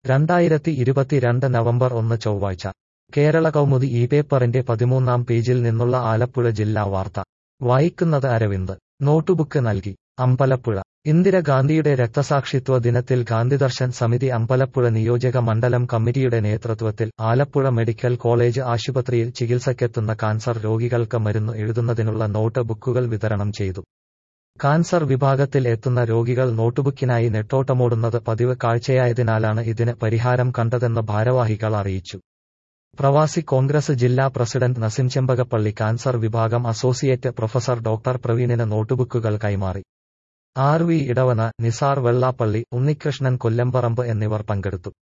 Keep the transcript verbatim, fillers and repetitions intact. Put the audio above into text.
രണ്ടായിരത്തി ഇരുപത്തിരണ്ട് നവംബർ ഒന്ന് ചൊവ്വാഴ്ച കേരള കൗമുദി ഈ പേപ്പറിന്റെ പതിമൂന്നാം പേജിൽ നിന്നുള്ള ആലപ്പുഴ ജില്ലാ വാർത്ത വായിക്കുന്നത് അരവിന്ദ് നോട്ടുബുക്ക് നൽകി അമ്പലപ്പുഴ ഇന്ദിരാഗാന്ധിയുടെ രക്തസാക്ഷിത്വ ദിനത്തിൽ ഗാന്ധിദർശൻ സമിതി അമ്പലപ്പുഴ നിയോജക മണ്ഡലം കമ്മിറ്റിയുടെ നേതൃത്വത്തിൽ ആലപ്പുഴ മെഡിക്കൽ കോളേജ് ആശുപത്രിയിൽ ചികിത്സയ്ക്കെത്തുന്ന കാൻസർ രോഗികൾക്ക് മരുന്ന് എഴുതുന്നതിനുള്ള നോട്ട് ബുക്കുകൾ വിതരണം ചെയ്തു. കാൻസർ വിഭാഗത്തിൽ എത്തുന്ന രോഗികൾ നോട്ടുബുക്കിനായി നെട്ടോട്ടമോടുന്നത് പതിവ് കാഴ്ചയായതിനാലാണ് ഇതിന് പരിഹാരം കണ്ടതെന്ന് ഭാരവാഹികൾ അറിയിച്ചു. പ്രവാസി കോൺഗ്രസ് ജില്ലാ പ്രസിഡന്റ് നസിം ചെമ്പകപ്പള്ളി കാൻസർ വിഭാഗം അസോസിയേറ്റ് പ്രൊഫസർ ഡോക്ടർ പ്രവീണിന് നോട്ടുബുക്കുകൾ കൈമാറി. ആർ വി ഇടവന, നിസാർ വെള്ളാപ്പള്ളി, ഉണ്ണികൃഷ്ണൻ കൊല്ലംപറമ്പ് എന്നിവർ പങ്കെടുത്തു.